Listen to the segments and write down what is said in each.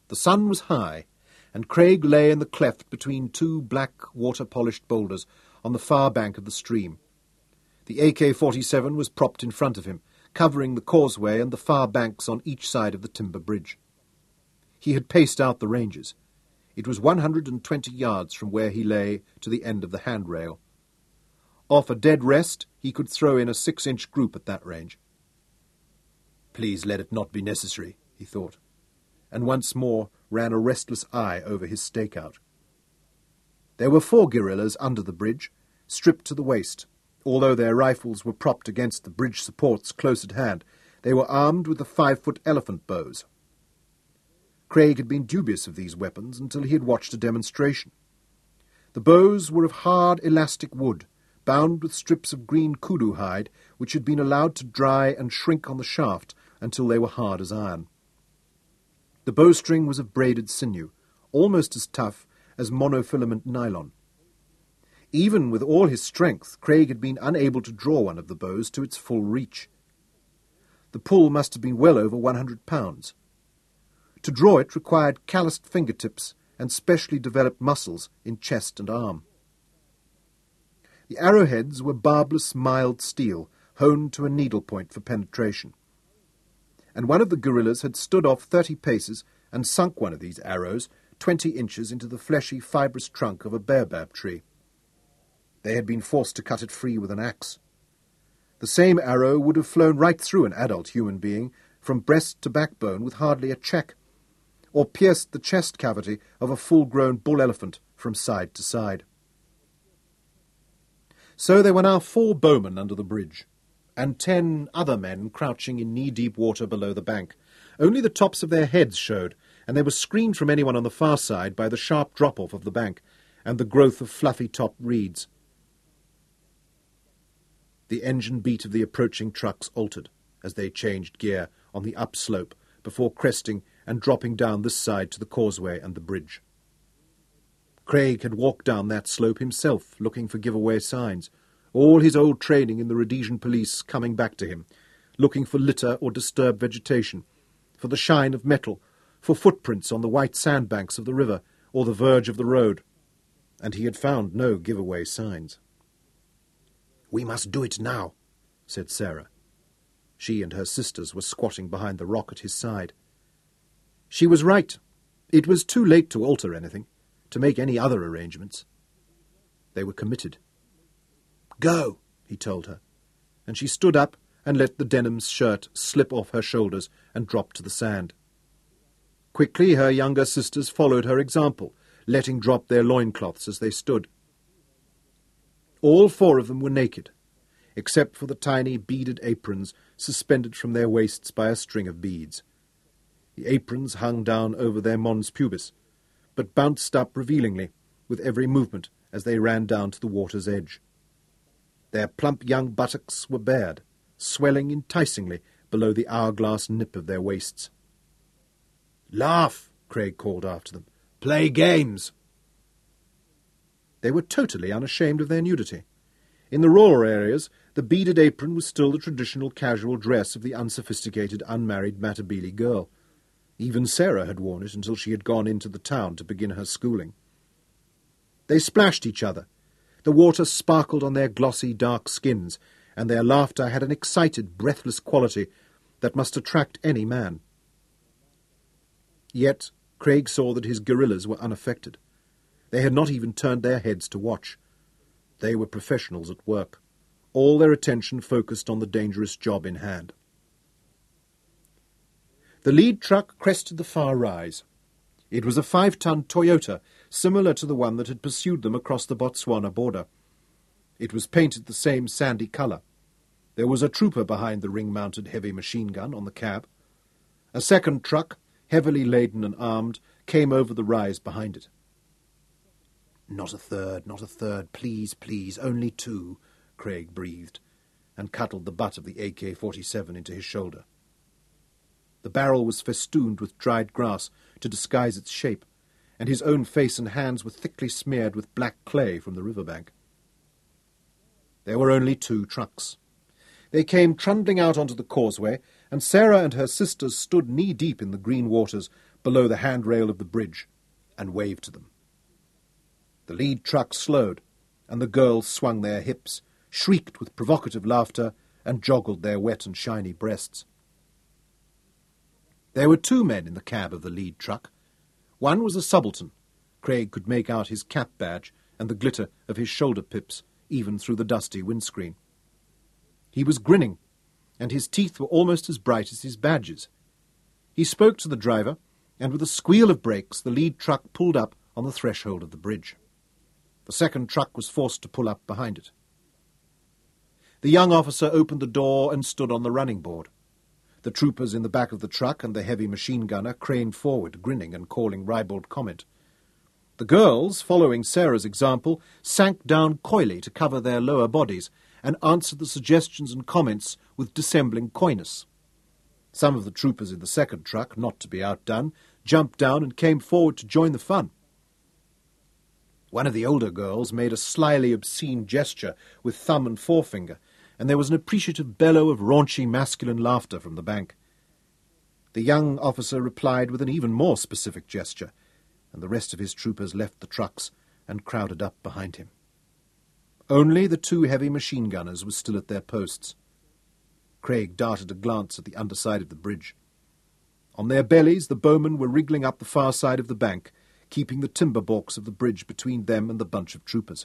The sun was high, and Craig lay in the cleft between two black, water-polished boulders on the far bank of the stream. The AK-47 was propped in front of him, covering the causeway and the far banks on each side of the timber bridge. He had paced out the ranges. It was 120 yards from where he lay to the end of the handrail. Off a dead rest, he could throw in a 6-inch group at that range. Please let it not be necessary, he thought, and once more ran a restless eye over his stakeout. There were 4 guerrillas under the bridge, stripped to the waist. Although their rifles were propped against the bridge supports close at hand, they were armed with the 5-foot elephant bows. Craig had been dubious of these weapons until he had watched a demonstration. The bows were of hard, elastic wood, bound with strips of green kudu hide, which had been allowed to dry and shrink on the shaft until they were hard as iron. The bowstring was of braided sinew, almost as tough as monofilament nylon. Even with all his strength, Craig had been unable to draw one of the bows to its full reach. The pull must have been well over 100 pounds. To draw it required calloused fingertips and specially developed muscles in chest and arm. The arrowheads were barbless, mild steel, honed to a needlepoint for penetration. And one of the guerrillas had stood off 30 paces and sunk one of these arrows 20 inches into the fleshy, fibrous trunk of a baobab tree. They had been forced to cut it free with an axe. The same arrow would have flown right through an adult human being, from breast to backbone, with hardly a check, or pierced the chest cavity of a full-grown bull elephant from side to side. So there were now 4 bowmen under the bridge, and 10 other men crouching in knee-deep water below the bank. Only the tops of their heads showed, and they were screened from anyone on the far side by the sharp drop-off of the bank and the growth of fluffy-topped reeds. The engine beat of the approaching trucks altered as they changed gear on the upslope before cresting and dropping down this side to the causeway and the bridge. Craig had walked down that slope himself, looking for giveaway signs, all his old training in the Rhodesian police coming back to him, looking for litter or disturbed vegetation, for the shine of metal, for footprints on the white sandbanks of the river or the verge of the road, and he had found no giveaway signs. "We must do it now," said Sarah. She and her sisters were squatting behind the rock at his side. She was right. It was too late to alter anything, to make any other arrangements. They were committed. "Go," he told her, and she stood up and let the denim shirt slip off her shoulders and drop to the sand. Quickly her younger sisters followed her example, letting drop their loincloths as they stood. All 4 of them were naked, except for the tiny beaded aprons suspended from their waists by a string of beads. The aprons hung down over their mons pubis, but bounced up revealingly with every movement as they ran down to the water's edge. Their plump young buttocks were bared, swelling enticingly below the hourglass nip of their waists. "Laugh," Craig called after them. "Play games." They were totally unashamed of their nudity. In the rural areas, the beaded apron was still the traditional casual dress of the unsophisticated, unmarried Matabele girl. Even Sarah had worn it until she had gone into the town to begin her schooling. They splashed each other. The water sparkled on their glossy, dark skins, and their laughter had an excited, breathless quality that must attract any man. Yet Craig saw that his guerrillas were unaffected. They had not even turned their heads to watch. They were professionals at work, all their attention focused on the dangerous job in hand. The lead truck crested the far rise. It was a 5-ton Toyota, similar to the one that had pursued them across the Botswana border. It was painted the same sandy colour. There was a trooper behind the ring-mounted heavy machine gun on the cab. A second truck, heavily laden and armed, came over the rise behind it. Not a third, please, please, only 2, Craig breathed, and cuddled the butt of the AK-47 into his shoulder. The barrel was festooned with dried grass to disguise its shape, and his own face and hands were thickly smeared with black clay from the riverbank. There were only 2 trucks. They came trundling out onto the causeway and Sarah and her sisters stood knee-deep in the green waters below the handrail of the bridge and waved to them. The lead truck slowed, and the girls swung their hips, shrieked with provocative laughter, and joggled their wet and shiny breasts. There were 2 men in the cab of the lead truck. One was a subaltern. Craig could make out his cap badge and the glitter of his shoulder pips, even through the dusty windscreen. He was grinning, and his teeth were almost as bright as his badges. He spoke to the driver, and with a squeal of brakes the lead truck pulled up on the threshold of the bridge. The second truck was forced to pull up behind it. The young officer opened the door and stood on the running board. The troopers in the back of the truck and the heavy machine gunner craned forward, grinning and calling ribald comment. The girls, following Sarah's example, sank down coyly to cover their lower bodies and answered the suggestions and comments with dissembling coyness. Some of the troopers in the second truck, not to be outdone, jumped down and came forward to join the fun. One of the older girls made a slyly obscene gesture with thumb and forefinger, and there was an appreciative bellow of raunchy masculine laughter from the bank. The young officer replied with an even more specific gesture, and the rest of his troopers left the trucks and crowded up behind him. Only the 2 heavy machine gunners were still at their posts. Craig darted a glance at the underside of the bridge. On their bellies the bowmen were wriggling up the far side of the bank, keeping the timber balks of the bridge between them and the bunch of troopers.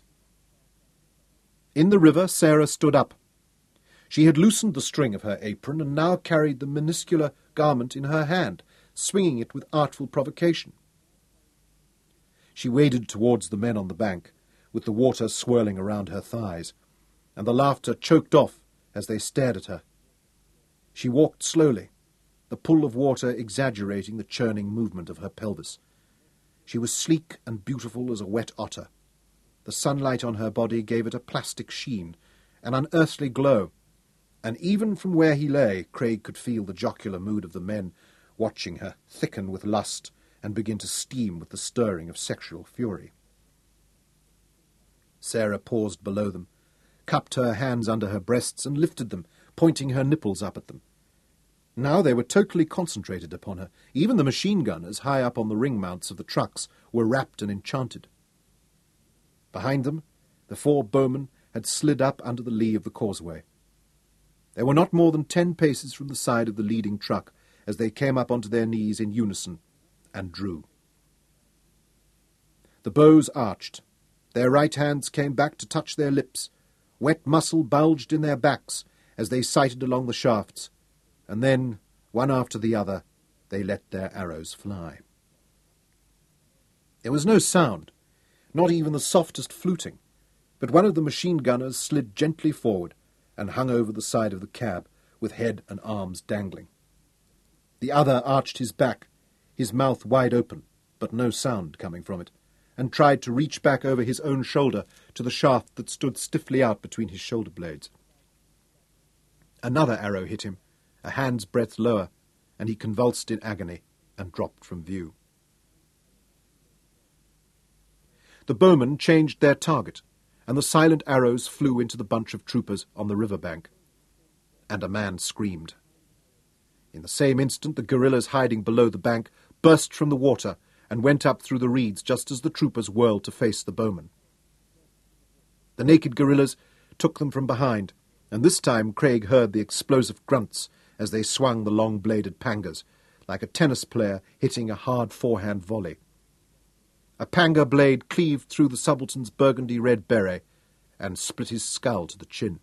In the river, Sarah stood up. She had loosened the string of her apron and now carried the minuscule garment in her hand, swinging it with artful provocation. She waded towards the men on the bank, with the water swirling around her thighs, and the laughter choked off as they stared at her. She walked slowly, the pull of water exaggerating the churning movement of her pelvis. She was sleek and beautiful as a wet otter. The sunlight on her body gave it a plastic sheen, an unearthly glow, and even from where he lay, Craig could feel the jocular mood of the men watching her thicken with lust and begin to steam with the stirring of sexual fury. Sarah paused below them, cupped her hands under her breasts and lifted them, pointing her nipples up at them. Now they were totally concentrated upon her. Even the machine gunners, high up on the ring mounts of the trucks, were rapt and enchanted. Behind them, the 4 bowmen had slid up under the lee of the causeway. They were not more than 10 paces from the side of the leading truck as they came up onto their knees in unison and drew. The bows arched. Their right hands came back to touch their lips. Wet muscle bulged in their backs as they sighted along the shafts, and then, one after the other, they let their arrows fly. There was no sound, not even the softest fluting, but one of the machine gunners slid gently forward and hung over the side of the cab, with head and arms dangling. The other arched his back, his mouth wide open, but no sound coming from it, and tried to reach back over his own shoulder to the shaft that stood stiffly out between his shoulder blades. Another arrow hit him, a hand's breadth lower, and he convulsed in agony and dropped from view. The bowmen changed their target, and the silent arrows flew into the bunch of troopers on the river bank. And a man screamed. In the same instant, the guerrillas hiding below the bank burst from the water and went up through the reeds just as the troopers whirled to face the bowmen. The naked guerrillas took them from behind, and this time Craig heard the explosive grunts as they swung the long-bladed pangas, like a tennis player hitting a hard forehand volley. A panga blade cleaved through the subaltern's burgundy-red beret and split his skull to the chin.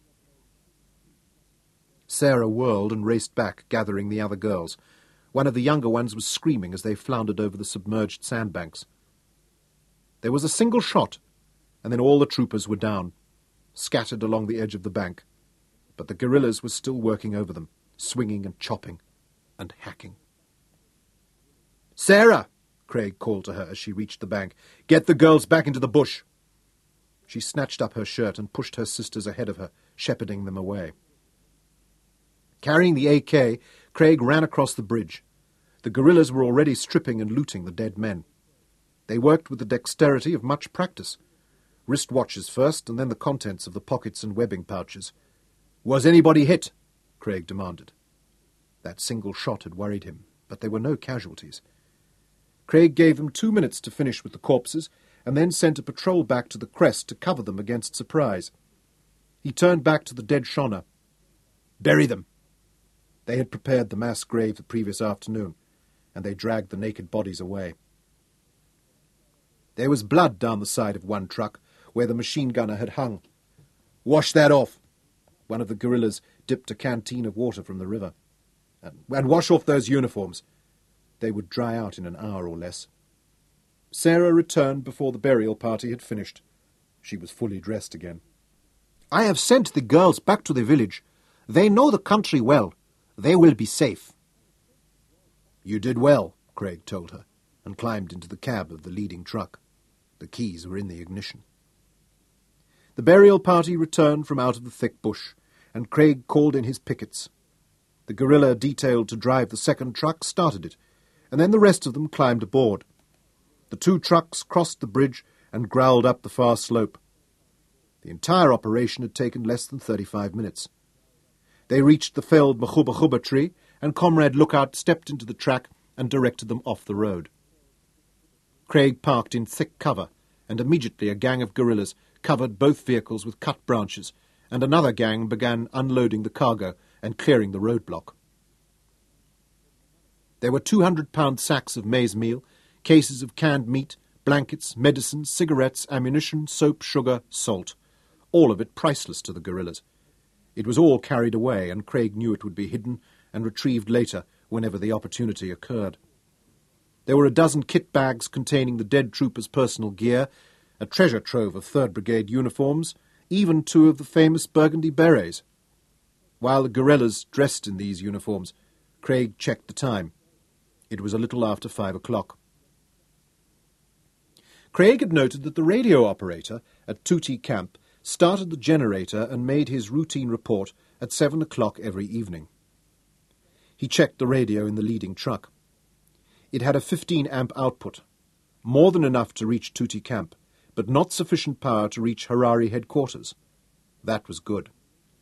Sarah whirled and raced back, gathering the other girls. One of the younger ones was screaming as they floundered over the submerged sandbanks. There was a single shot, and then all the troopers were down, scattered along the edge of the bank. But the guerrillas were still working over them, swinging and chopping and hacking. "Sarah!" Craig called to her as she reached the bank. "Get the girls back into the bush." She snatched up her shirt and pushed her sisters ahead of her, shepherding them away. Carrying the AK, Craig ran across the bridge. The guerrillas were already stripping and looting the dead men. They worked with the dexterity of much practice. Wrist watches first, and then the contents of the pockets and webbing pouches. "Was anybody hit?" Craig demanded. That single shot had worried him, but there were no casualties. Craig gave them 2 minutes to finish with the corpses, and then sent a patrol back to the crest to cover them against surprise. He turned back to the dead Shona. "Bury them." They had prepared the mass grave the previous afternoon, and they dragged the naked bodies away. There was blood down the side of one truck, where the machine gunner had hung. "Wash that off." One of the guerrillas dipped a canteen of water from the river. "And wash off those uniforms." They would dry out in an hour or less. Sarah returned before the burial party had finished. She was fully dressed again. "I have sent the girls back to the village. They know the country well. They will be safe." "You did well," Craig told her, and climbed into the cab of the leading truck. The keys were in the ignition. The burial party returned from out of the thick bush, and Craig called in his pickets. The guerrilla detailed to drive the second truck started it, and then the rest of them climbed aboard. The 2 trucks crossed the bridge and growled up the far slope. The entire operation had taken less than 35 minutes. They reached the felled Mahuba tree, and Comrade Lookout stepped into the track and directed them off the road. Craig parked in thick cover, and immediately a gang of guerrillas covered both vehicles with cut branches, and another gang began unloading the cargo and clearing the roadblock. There were 200-pound sacks of maize meal, cases of canned meat, blankets, medicines, cigarettes, ammunition, soap, sugar, salt. All of it priceless to the guerrillas. It was all carried away, and Craig knew it would be hidden and retrieved later whenever the opportunity occurred. There were a dozen kit bags containing the dead troopers' personal gear, a treasure trove of 3rd Brigade uniforms, even 2 of the famous burgundy berets. While the guerrillas dressed in these uniforms, Craig checked the time. It was a little after 5 o'clock. Craig had noted that the radio operator at Tuti Camp started the generator and made his routine report at 7 o'clock every evening. He checked the radio in the leading truck. It had a 15-amp output, more than enough to reach Tuti Camp, but not sufficient power to reach Harari headquarters. That was good.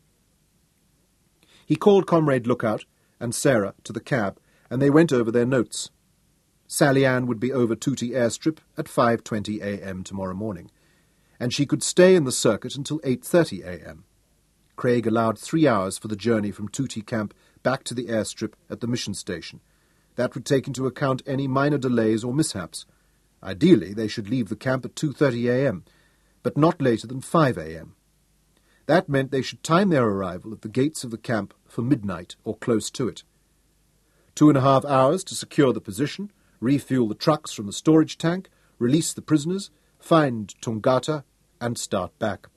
He called Comrade Lookout and Sarah to the cab, and they went over their notes. Sally Ann would be over Tuti airstrip at 5:20 a.m. tomorrow morning, and she could stay in the circuit until 8:30 a.m. Craig allowed 3 hours for the journey from Tuti Camp back to the airstrip at the mission station. That would take into account any minor delays or mishaps. Ideally, they should leave the camp at 2:30 a.m., but not later than 5 a.m. That meant they should time their arrival at the gates of the camp for midnight or close to it. 2.5 hours to secure the position, refuel the trucks from the storage tank, release the prisoners, find Tungata, and start back.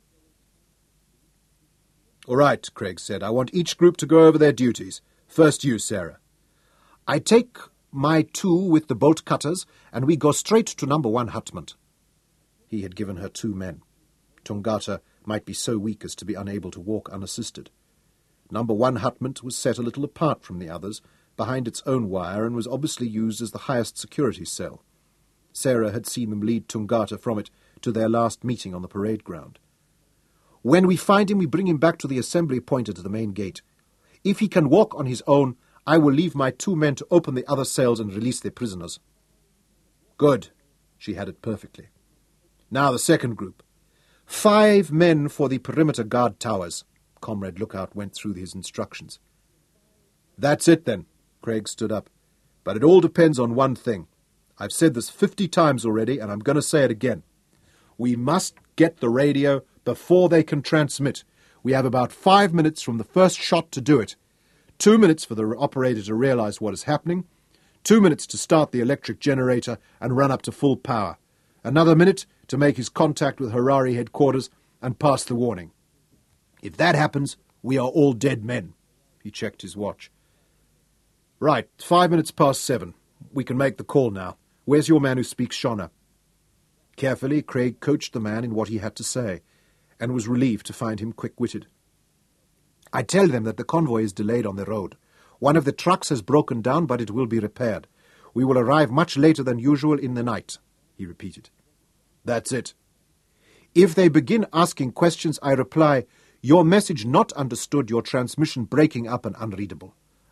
"All right," Craig said. "I want each group to go over their duties. First you, Sarah." "I take my 2 with the bolt cutters, and we go straight to number 1 hutment." He had given her 2 men. Tungata might be so weak as to be unable to walk unassisted. Number 1 hutment was set a little apart from the others, behind its own wire, and was obviously used as the highest security cell. Sarah had seen them lead Tungata from it to their last meeting on the parade ground. "When we find him, we bring him back to the assembly point at the main gate. If he can walk on his own, I will leave my 2 men to open the other cells and release their prisoners." Good. She had it perfectly. Now the second group. 5 men for the perimeter guard towers. Comrade Lookout went through his instructions. That's it, then. Craig stood up. But it all depends on one thing. I've said this 50 times already, and I'm going to say it again. We must get the radio before they can transmit. We have about 5 minutes from the first shot to do it. 2 minutes for the operator to realize what is happening. 2 minutes to start the electric generator and run up to full power. Another minute to make his contact with Harari headquarters and pass the warning. If that happens, we are all dead men. He checked his watch. Right, 5 minutes past 7. We can make the call now. Where's your man who speaks Shona? Carefully, Craig coached the man in what he had to say, and was relieved to find him quick-witted. "I tell them that the convoy is delayed on the road. One of the trucks has broken down, but it will be repaired. We will arrive much later than usual in the night," he repeated. That's it. "If they begin asking questions, I reply, 'Your message not understood, your transmission breaking up and unreadable.'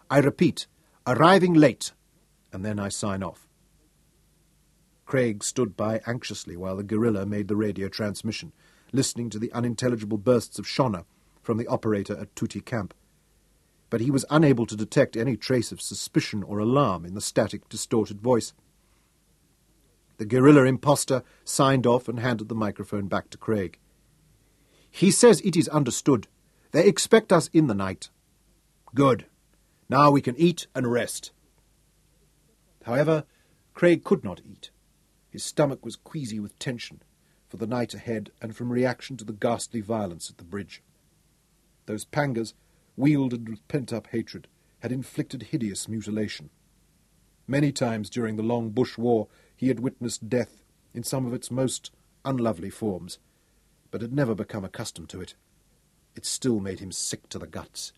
I repeat, arriving late, and then I sign off. Craig stood by anxiously while the guerrilla made the radio transmission, listening to the unintelligible bursts of Shona from the operator at Tutti Camp. But he was unable to detect any trace of suspicion or alarm in the static, distorted voice. The guerrilla imposter signed off and handed the microphone back to Craig. He says it is understood. They expect us in the night. Good. Now we can eat and rest. However, Craig could not eat. His stomach was queasy with tension for the night ahead and from reaction to the ghastly violence at the bridge. Those pangas, wielded with pent-up hatred, had inflicted hideous mutilation. Many times during the long bush war he had witnessed death in some of its most unlovely forms, but had never become accustomed to it. It still made him sick to the guts.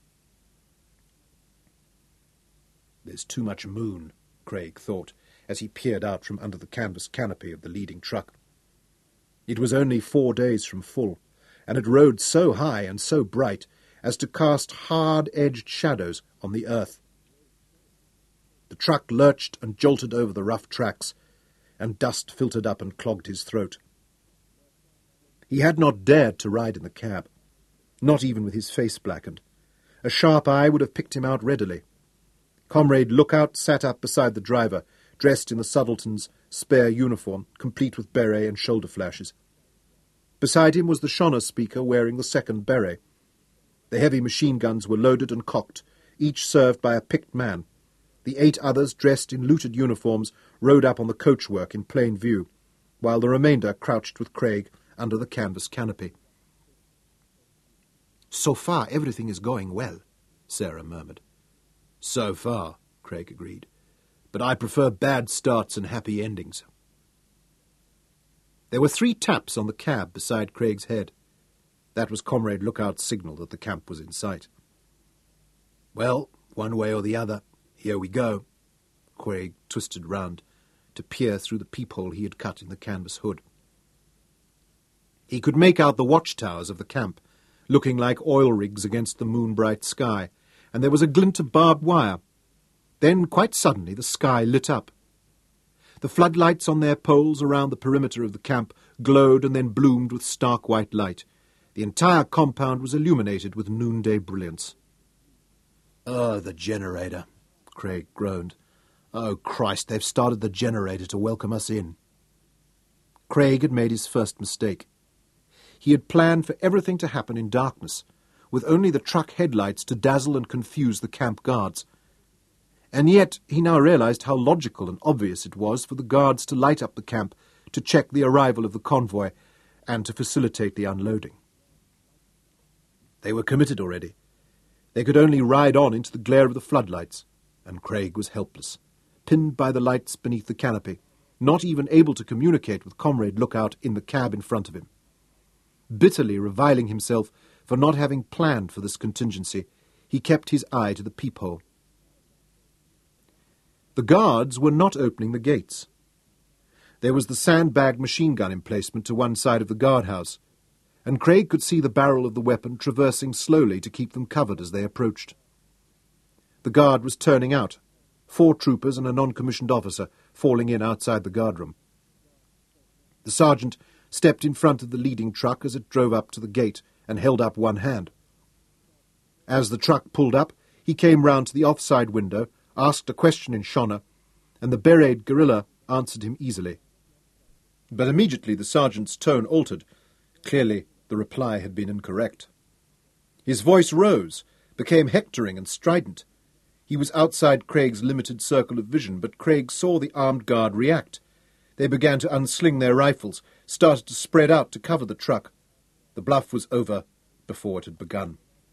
There's too much moon, Craig thought, as he peered out from under the canvas canopy of the leading truck. It was only 4 days from full, and it rode so high and so bright as to cast hard-edged shadows on the earth. The truck lurched and jolted over the rough tracks, and dust filtered up and clogged his throat. He had not dared to ride in the cab, not even with his face blackened. A sharp eye would have picked him out readily. Comrade Lookout sat up beside the driver, dressed in the subaltern's spare uniform, complete with beret and shoulder flashes. Beside him was the Shona speaker wearing the second beret. The heavy machine guns were loaded and cocked, each served by a picked man. The 8 others, dressed in looted uniforms, rode up on the coachwork in plain view, while the remainder crouched with Craig under the canvas canopy. So far, everything is going well, Sarah murmured. So far, Craig agreed. But I prefer bad starts and happy endings. There were 3 taps on the cab beside Craig's head. That was Comrade Lookout's signal that the camp was in sight. Well, one way or the other, here we go. Craig twisted round to peer through the peephole he had cut in the canvas hood. He could make out the watchtowers of the camp, looking like oil rigs against the moon-bright sky, and there was a glint of barbed wire. Then, quite suddenly, the sky lit up. The floodlights on their poles around the perimeter of the camp glowed and then bloomed with stark white light. The entire compound was illuminated with noonday brilliance. "Oh, the generator," Craig groaned. "Oh, Christ, they've started the generator to welcome us in." Craig had made his first mistake. He had planned for everything to happen in darkness, with only the truck headlights to dazzle and confuse the camp guards. And yet he now realized how logical and obvious it was for the guards to light up the camp, to check the arrival of the convoy, and to facilitate the unloading. They were committed already. They could only ride on into the glare of the floodlights, and Craig was helpless, pinned by the lights beneath the canopy, not even able to communicate with Comrade Lookout in the cab in front of him. Bitterly reviling himself for not having planned for this contingency, he kept his eye to the peephole. The guards were not opening the gates. There was the sandbag machine gun emplacement to one side of the guardhouse, and Craig could see the barrel of the weapon traversing slowly to keep them covered as they approached. The guard was turning out, 4 troopers and a non-commissioned officer falling in outside the guardroom. The sergeant stepped in front of the leading truck as it drove up to the gate and held up one hand. As the truck pulled up, he came round to the offside window, asked a question in Shona, and the beret guerrilla answered him easily. But immediately the sergeant's tone altered. Clearly, the reply had been incorrect. His voice rose, became hectoring and strident. He was outside Craig's limited circle of vision, but Craig saw the armed guard react. They began to unsling their rifles, started to spread out to cover the truck. The bluff was over before it had begun.